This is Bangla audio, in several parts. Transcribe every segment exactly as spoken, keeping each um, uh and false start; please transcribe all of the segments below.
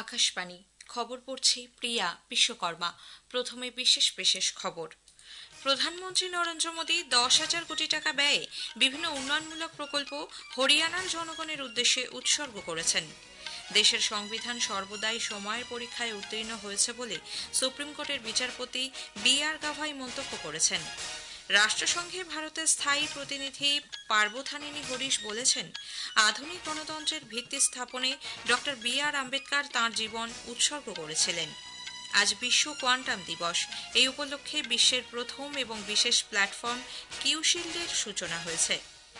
আকাশবাণী খবর পড়ছি প্রিয়া বিশ্বকর্মা। প্রথমে বিশেষ বিশেষ খবর। প্রধানমন্ত্রী নরেন্দ্র মোদী দশ হাজার কোটি টাকা ব্যয়ে বিভিন্ন উন্নয়নমূলক প্রকল্প হরিয়ানার জনগণের উদ্দেশ্যে উৎসর্গ করেছেন। দেশের সংবিধান সর্বদাই সময়ের পরীক্ষায় উত্তীর্ণ হয়েছে বলে সুপ্রিম কোর্টের বিচারপতি বি আর গাভাই মন্তব্য করেছেন। রাষ্ট্রসংঘে ভারতের স্থায়ী প্রতিনিধি পার্বথানিনী হরিশ বলেছেন, আধুনিক গণতন্ত্রের ভিত্তি স্থাপনে ডক্টর বি আর আম্বেদকর তাঁর জীবন উৎসর্গ করেছিলেন। আজ বিশ্ব কোয়ান্টাম দিবস। এই উপলক্ষে বিশ্বের প্রথম এবং বিশেষ প্ল্যাটফর্ম কিউশিল্ডের সূচনা হয়েছে।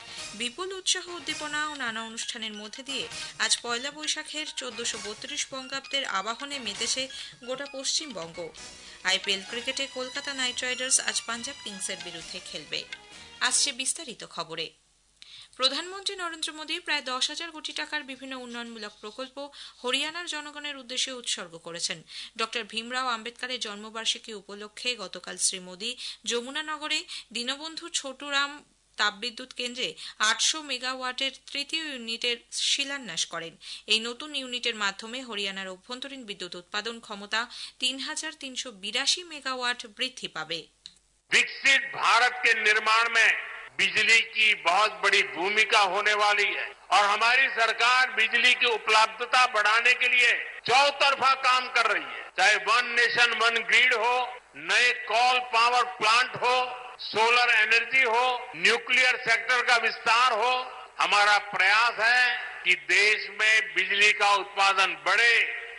বিপুল উৎসাহ উদ্দীপনা ও নানা অনুষ্ঠানের মধ্যে দিয়ে আজ পয়লা বৈশাখের চোদ্দশো বত্রিশ বঙ্গাব্দের আবাহনে মেতেছে গোটা পশ্চিমবঙ্গ। আইপিএল ক্রিকেটে কলকাতা নাইট রাইডার্স আজ পাঞ্জাব কিংসের বিরুদ্ধে খেলবে। আসছে বিস্তারিত খবরে। প্রধানমন্ত্রী নরেন্দ্র মোদী প্রায় দশ হাজার কোটি টাকার বিভিন্ন উন্নয়নমূলক প্রকল্প হরিয়ানার জনগণের উদ্দেশ্যে উৎসর্গ করেছেন। ডক্টর ভীমরাও আম্বেদকরের জন্মবার্ষিকী উপলক্ষে গতকাল শ্রী মোদী যমুনানগরে দীনবন্ধু ছোটুরাম তাপবিদ্যুৎ কেন্দ্রে আটশো মেগাওয়াটের তৃতীয় ইউনিটের শিলান্যাস করেন। এই নতুন ইউনিটের মাধ্যমে হরিয়ানার অভ্যন্তরীণ বিদ্যুৎ উৎপাদন ক্ষমতা তিন হাজার তিনশো বিরাশি মেগাওয়াট বৃদ্ধি পাবে। विकसित भारत के निर्माण में बिजली की बहुत बड़ी भूमिका होने वाली है और हमारी सरकार बिजली की उपलब्धता बढ़ाने के लिए चौतरफा काम कर रही है। चाहे वन नेशन वन ग्रिड हो, नए कोल पावर प्लांट हो, सोलर एनर्जी हो, न्यूक्लियर सेक्टर का विस्तार हो, हमारा प्रयास है कि देश में बिजली का उत्पादन बढ़े।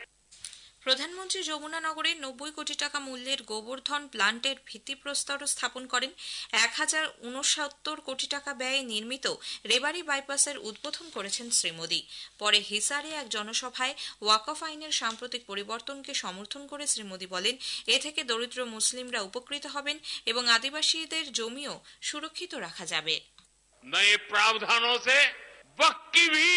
প্রধানমন্ত্রী যমুনানগরে নব্বই কোটি টাকা মূল্যের গোবর্ধন প্লান্টের ভিত্তিপ্রস্তর স্থাপন করেন। এক হাজার উনসত্তর কোটি টাকা ব্যয়ে নির্মিত রেবারি বাইপাসের উদ্বোধন করেছেন শ্রী মোদী। পরে হিসারে এক জনসভায় ওয়াকফ আইনের সাম্প্রতিক পরিবর্তনকে সমর্থন করে শ্রী মোদী বলেন, এ থেকে দরিদ্র মুসলিমরা উপকৃত হবেন এবং আদিবাসীদের জমিও সুরক্ষিত রাখা যাবে। नए प्रावधानों से वक्फ की भी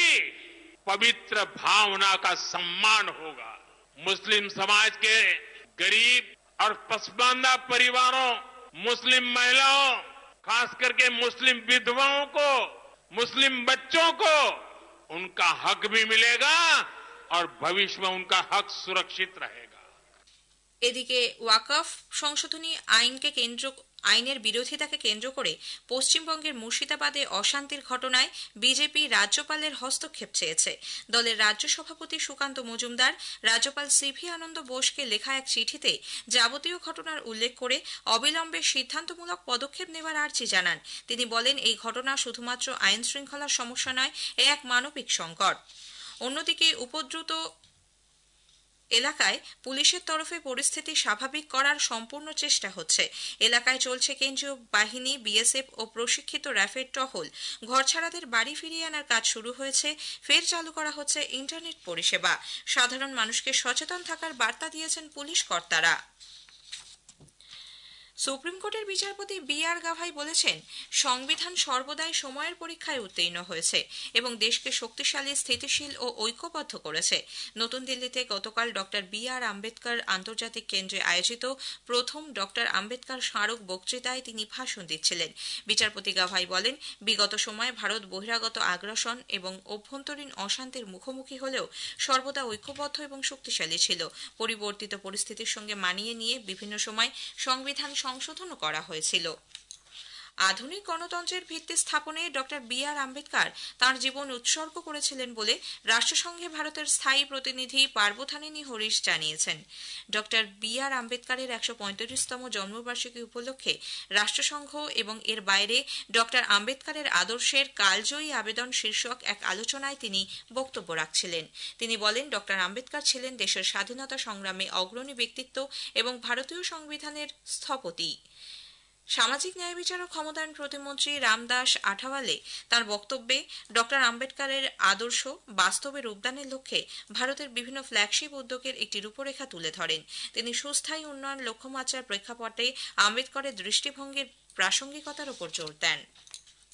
पवित्र भावना का सम्मान होगा। मुस्लिम समाज के गरीब और पसमानदा परिवारों, मुस्लिम महिलाओं, खास करके मुस्लिम विधवाओं को, मुस्लिम बच्चों को उनका हक भी मिलेगा और भविष्य में उनका हक सुरक्षित रहेगा। এদিকে ওয়াকফ সংশোধনী আইনকে কেন্দ্র আইনের বিরোধিতাকে কেন্দ্র করে পশ্চিমবঙ্গের মুর্শিদাবাদে অশান্তির ঘটনায় বিজেপি রাজ্যপালের হস্তক্ষেপ চেয়েছে। দলের রাজ্য সভাপতি সুকান্ত মজুমদার রাজ্যপাল সিভি আনন্দ বোসকে লেখা এক চিঠিতে যাবতীয় ঘটনার উল্লেখ করে অবিলম্বে সিদ্ধান্তমূলক পদক্ষেপ নেওয়ার আর্জি জানান। তিনি বলেন, এই ঘটনা শুধুমাত্র আইন শৃঙ্খলার সমস্যা নয়, এ এক মানবিক সংকট। অন্যদিকে উপদ্রুত এলাকায় পুলিশের তরফে পরিস্থিতি স্বাভাবিক করার সম্পূর্ণ চেষ্টা হচ্ছে। এলাকায় চলছে কেন্দ্রীয় বাহিনী, বিএসএফ ও প্রশিক্ষিত র্যাফের টহল। ঘরছাড়াদের বাড়ি ফিরিয়ে আনার কাজ শুরু হয়েছে। ফের চালু করা হচ্ছে ইন্টারনেট পরিষেবা। সাধারণ মানুষকে সচেতন থাকার বার্তা দিয়েছেন পুলিশ কর্তারা। সুপ্রিম কোর্টের বিচারপতি বি আর গাভাই বলেছেন, সংবিধান সর্বদাই সময়ের পরীক্ষায় উত্তীর্ণ হয়েছে এবং দেশকে শক্তিশালী, স্থিতিশীল ও ঐক্যবদ্ধ করেছে। নতুন দিল্লিতে গতকাল ডক্টর বি আর আম্বেদকর আন্তর্জাতিক কেন্দ্রে আয়োজিত প্রথম ডক্টর আম্বেদকর স্মারক বক্তৃতায় তিনি ভাষণ দিচ্ছিলেন। বিচারপতি গাভাই বলেন, বিগত সময়ে ভারত বহিরাগত আগ্রাসন এবং অভ্যন্তরীণ অশান্তির মুখোমুখি হলেও সর্বদা ঐক্যবদ্ধ এবং শক্তিশালী ছিল। পরিবর্তিত পরিস্থিতির সঙ্গে মানিয়ে নিয়ে বিভিন্ন সময় সংবিধান সংশোধনও করা হয়েছিল। আধুনিক গণতন্ত্রের ভিত্তি স্থাপনে ডক্টর বি আর আম্বেদকর তাঁর জীবন উৎসর্গ করেছিলেন বলে রাষ্ট্রসংঘে ভারতের স্থায়ী প্রতিনিধি পার্বথানিনী হরিশ জানিয়েছেন। ডক্টর বি আর আম্বেদকরের একশো পঁয়ত্রিশতম জন্মবার্ষিকী উপলক্ষে রাষ্ট্রসংঘ এবং এর বাইরে ডক্টর আম্বেদকরের আদর্শের কালজয়ী আবেদন শীর্ষক এক আলোচনায় তিনি বক্তব্য রাখছিলেন। তিনি বলেন, ডক্টর আম্বেদকর ছিলেন দেশের স্বাধীনতা সংগ্রামে অগ্রণী ব্যক্তিত্ব এবং ভারতীয় সংবিধানের স্থপতি। সামাজিক ন্যায় বিচার ও ক্ষমতায়ন প্রতিমন্ত্রী রামদাস আঠাওয়ালে তার বক্তব্যে ডক্টর আম্বেদকরের আদর্শ বাস্তবে রূপদানের লক্ষ্যে ভারতের বিভিন্ন ফ্ল্যাগশিপ উদ্যোগের একটি রূপরেখা তুলে ধরেন। তিনি সুস্থায়ী উন্নয়ন লক্ষ্যমাত্রার প্রেক্ষাপটে আম্বেদকরের দৃষ্টিভঙ্গির প্রাসঙ্গিকতার উপর জোর দেন।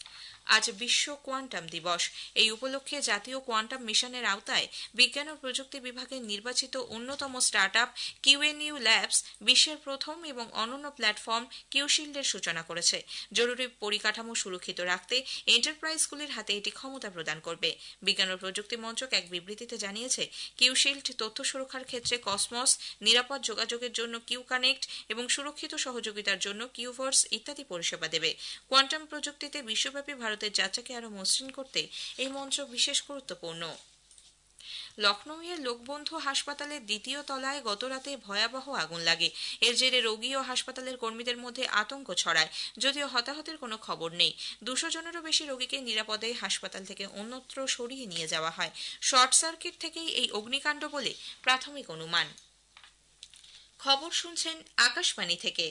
আজ বিশ্ব কোয়ান্টাম দিবস। এই উপলক্ষে জাতীয় কোয়ান্টাম মিশনের আওতায় বিজ্ঞান ও প্রযুক্তি বিভাগের নির্বাচিত অন্যতম স্টার্টআপ কিউএনইউ ল্যাবস বিশ্বের প্রথম এবং অনন্য প্ল্যাটফর্ম কিউশিল্ডের সূচনা করেছে। জরুরি পরিকাঠামো সুরক্ষিত রাখতে এন্টারপ্রাইজগুলির হাতে এটি ক্ষমতা প্রদান করবে। বিজ্ঞান ও প্রযুক্তি মন্ত্রক এক বিবৃতিতে জানিয়েছে, কিউশিল্ড তথ্য সুরক্ষার ক্ষেত্রে কসমস, নিরাপদ যোগাযোগের জন্য কিউ কানেক্ট এবং সুরক্ষিত সহযোগিতার জন্য কিউভার্স ইত্যাদি পরিষেবা দেবে। কোয়ান্টাম প্রযুক্তিতে বিশ্বব্যাপী ভারতের যাত্রাকে আরও মসৃণ করতে এই মঞ্চ বিশেষ গুরুত্বপূর্ণ। লখনৌয়ের লোকবন্ধু হাসপাতালের দ্বিতীয় তলায় গতরাতে ভয়াবহ আগুন লাগে। এর জেরে রোগী ও হাসপাতালের কর্মীদের মধ্যে আতঙ্ক ছড়ায়। যদিও হতাহতের কোনো খবর নেই। দুশো জনেরও বেশি রোগীকে নিরাপদে হাসপাতাল থেকে অন্যত্র সরিয়ে নিয়ে যাওয়া হয়। শর্ট সার্কিট থেকেই এই অগ্নিকাণ্ড বলে প্রাথমিক অনুমান। খবর শুনছেন আকাশবাণী থেকে।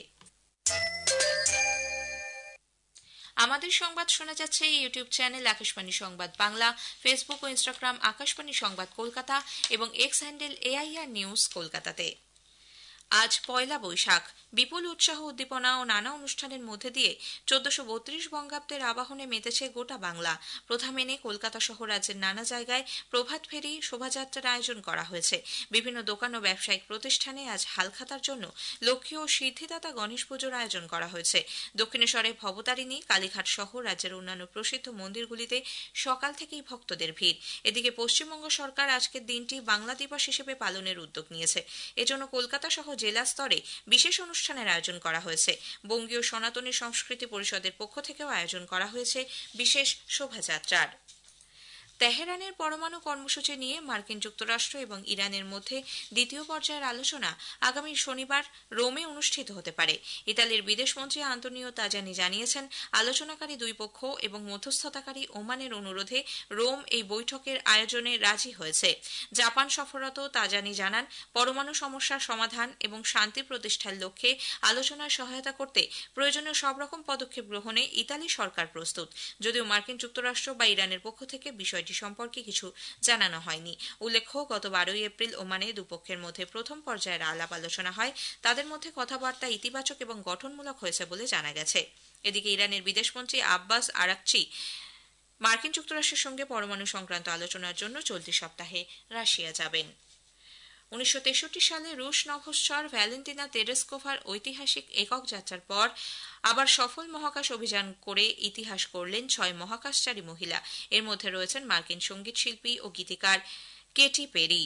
আমাদের সংবাদ শোনা যাচ্ছে ইউটিউব চ্যানেল আকাশবাণী সংবাদ বাংলা, ফেসবুক ও ইনস্টাগ্রাম আকাশবাণী সংবাদ কলকাতা এবং এক্স হ্যান্ডেল এআইআর নিউজ কলকাতাতে। আজ পয়লা বৈশাখ। বিপুল উৎসাহ উদ্দীপনা ও নানা অনুষ্ঠানের মধ্যে দিয়ে চোদ্দশো বত্রিশ বঙ্গাব্দের আবাহনে মেতেছে গোটা বাংলা। প্রথা মেনে কলকাতা সহ রাজ্যের নানা জায়গায় প্রভাত ফেরি, শোভাযাত্রার আয়োজন করা হয়েছে। বিভিন্ন দোকান ও ব্যবসায়িক প্রতিষ্ঠানে আজ হালখাতার জন্য লক্ষ্মী ও সিদ্ধিদাতা গণেশ পুজোর আয়োজন করা হয়েছে। দক্ষিণেশ্বরে ভবতারিণী, কালীঘাট সহ রাজ্যের অন্যান্য প্রসিদ্ধ মন্দিরগুলিতে সকাল থেকেই ভক্তদের ভিড়। এদিকে পশ্চিমবঙ্গ সরকার আজকের দিনটি বাংলা দিবস হিসেবে পালনের উদ্যোগ নিয়েছে। এজন্য কলকাতা সহ জেলা স্তরে বিশেষ অনুষ্ঠানের আয়োজন করা হয়েছে। বঙ্গীয় সনাতনী সংস্কৃতি পরিষদের পক্ষ থেকেও আয়োজন করা হয়েছে বিশেষ শোভাযাত্রার। তেহরানের পরমাণু কর্মসূচি নিয়ে মার্কিন যুক্তরাষ্ট্র এবং ইরানের মধ্যে দ্বিতীয় পর্যায়ের আলোচনা আগামী শনিবার রোমে অনুষ্ঠিত হতে পারে। ইতালির বিদেশমন্ত্রী আন্তোনিও তাজানি জানিয়েছেন, আলোচনাকারী দুই পক্ষ এবং মধ্যস্থতাকারী ওমানের অনুরোধে রোম এই বৈঠকের আয়োজনে রাজি হয়েছে। জাপান সফররত তাজানি জানান, পরমাণু সমস্যার সমাধান এবং শান্তি প্রতিষ্ঠার লক্ষ্যে আলোচনায় সহায়তা করতে প্রয়োজনীয় সব রকম পদক্ষেপ গ্রহণে ইতালি সরকার প্রস্তুত। যদিও মার্কিন যুক্তরাষ্ট্র বা ইরানের পক্ষ থেকে বিষয়টি সম্পর্কে কিছু জানানো হয়নি। উল্লেখ্য, গত বারোই এপ্রিল ওমানে দুপক্ষের মধ্যে প্রথম পর্যায়ের আলাপ আলোচনা হয়। তাদের মধ্যে কথাবার্তা ইতিবাচক এবং গঠনমূলক হয়েছে বলে জানা গেছে। এদিকে ইরানের বিদেশমন্ত্রী আব্বাস আরাকচি মার্কিন যুক্তরাষ্ট্রের সঙ্গে পরমাণু সংক্রান্ত আলোচনার জন্য চলতি সপ্তাহে রাশিয়া যাবেন। উনিশশো তেষট্টি সালে রুশ নভশ্চর ভ্যালেন্টিনা তেরেস্কোভার ঐতিহাসিক একক যাত্রার পর আবার সফল মহাকাশ অভিযান করে ইতিহাস করলেন ছয় মহাকাশচারী মহিলা। এর মধ্যে রয়েছেন মার্কিন সঙ্গীত শিল্পী ও গীতিকার কেটি পেরি।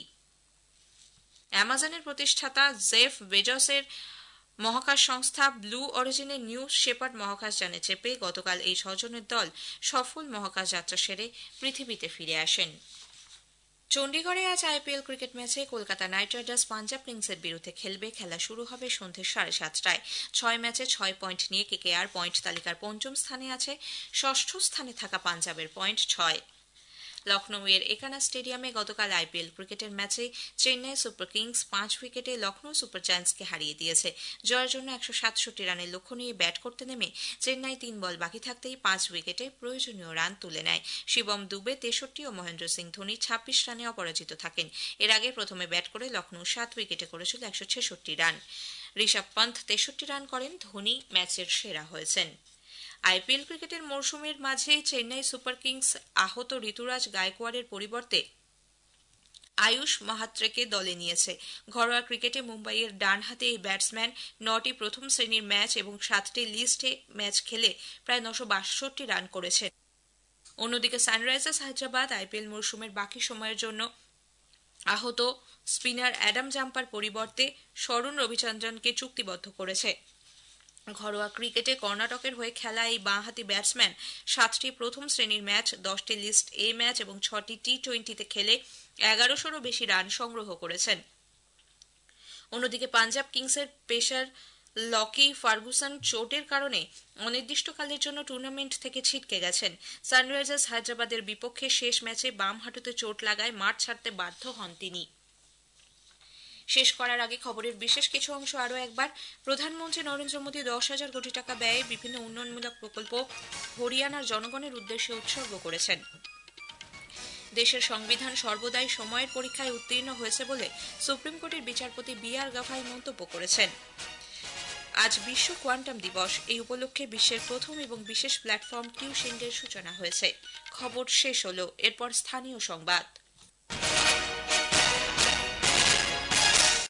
অ্যামাজনের প্রতিষ্ঠাতা জেফ বেজসের মহাকাশ সংস্থা ব্লু অরিজিনের নিউ শেপার্ড মহাকাশযানে চেপে গতকাল এই ছজনের দল সফল মহাকাশ যাত্রা সেরে পৃথিবীতে ফিরে আসেন। চণ্ডীগড়ে আজ আইপিএল ক্রিকেট ম্যাচে কলকাতা নাইট রাইডার্স পাঞ্জাব কিংসের বিরুদ্ধে খেলবে। খেলা শুরু হবে সন্ধ্যে সাড়ে সাতটায়। ছয় ম্যাচে ছয় পয়েন্ট নিয়ে কেকেআর পয়েন্ট তালিকার পঞ্চম স্থানে আছে। ষষ্ঠ স্থানে থাকা পাঞ্জাবের পয়েন্ট ছয়। লখনৌয়ের একানা স্টেডিয়ামে গতকাল আইপিএল ক্রিকেটের ম্যাচে চেন্নাই সুপার কিংস পাঁচ উইকেটে লখনৌ সুপার জায়ান্টসকে হারিয়ে দিয়েছে। জয়ের জন্য একশো সাতষট্টি রানের লক্ষ্য নিয়ে ব্যাট করতে নেমে চেন্নাই তিন বল বাকি থাকতেই পাঁচ উইকেটে প্রয়োজনীয় রান তুলে নেয়। শিবম দুবে তেষট্টি ও মহেন্দ্র সিং ধোনি ছাব্বিশ রানে অপরাজিত থাকেন। এর আগে প্রথমে ব্যাট করে লখনৌ সাত উইকেটে করেছিল একশো ছেষট্টি রান। ঋষভ পন্থ তেষট্টি রান করেন। ধোনি ম্যাচের সেরা হয়েছেন। আইপিএল ক্রিকেটের মরশুমের মাঝে চেন্নাই সুপার কিংস আহত ঋতুরাজ গায়কোয়াড়ের পরিবর্তে আয়ুষ মাহাত্রেকে দলে নিয়েছে। ঘরোয়া ক্রিকেটে মুম্বাইয়ের ডানহাতে এই ব্যাটসম্যান নটি প্রথম শ্রেণীর ম্যাচ এবং সাতটি লিস্টে ম্যাচ খেলে প্রায় নশো বাষট্টি রান করেছেন। অন্যদিকে সানরাইজার্স হায়দ্রাবাদ আইপিএল মরশুমের বাকি সময়ের জন্য আহত স্পিনার অ্যাডাম জাম্পার পরিবর্তে সরুণ রবিচন্দ্রনকে চুক্তিবদ্ধ করেছে। ঘরোয়া ক্রিকেটে কর্ণাটকের হয়ে খেলা এই বাঁহাতি ব্যাটসম্যান সাতটি প্রথম শ্রেণীর ম্যাচ, দশটি লিস্ট এ ম্যাচ এবং ছটি টি টোয়েন্টিতে খেলে এগারোশোরও বেশি রান সংগ্রহ করেছেন। অন্যদিকে পাঞ্জাব কিংসের পেসার লকি ফার্গুসন চোটের কারণে অনির্দিষ্টকালের জন্য টুর্নামেন্ট থেকে ছিটকে গেছেন। সানরাইজার্স হায়দ্রাবাদের বিপক্ষে শেষ ম্যাচে বাম হাঁটুতে চোট লাগায় মাঠ ছাড়তে বাধ্য হন তিনি। শেষ করার আগে খবরের বিশেষ কিছু অংশ আরও একবার। প্রধানমন্ত্রী নরেন্দ্র মোদী দশ হাজার কোটি টাকা ব্যয়ে বিভিন্ন উন্নয়নমূলক প্রকল্প হরিয়ানার জনগণের উদ্দেশ্যে উৎসর্গ করেছেন। দেশের সংবিধান সর্বদাই সময়ের পরীক্ষায় উত্তীর্ণ হয়েছে বলে সুপ্রিম কোর্টের বিচারপতি বি আর গাভাই মন্তব্য করেছেন। আজ বিশ্ব কোয়ান্টাম দিবস। এই উপলক্ষে বিশ্বের প্রথম এবং বিশেষ প্ল্যাটফর্ম কিউসিন্ডের সূচনা হয়েছে। খবর শেষ হলো, এরপর স্থানীয় সংবাদ।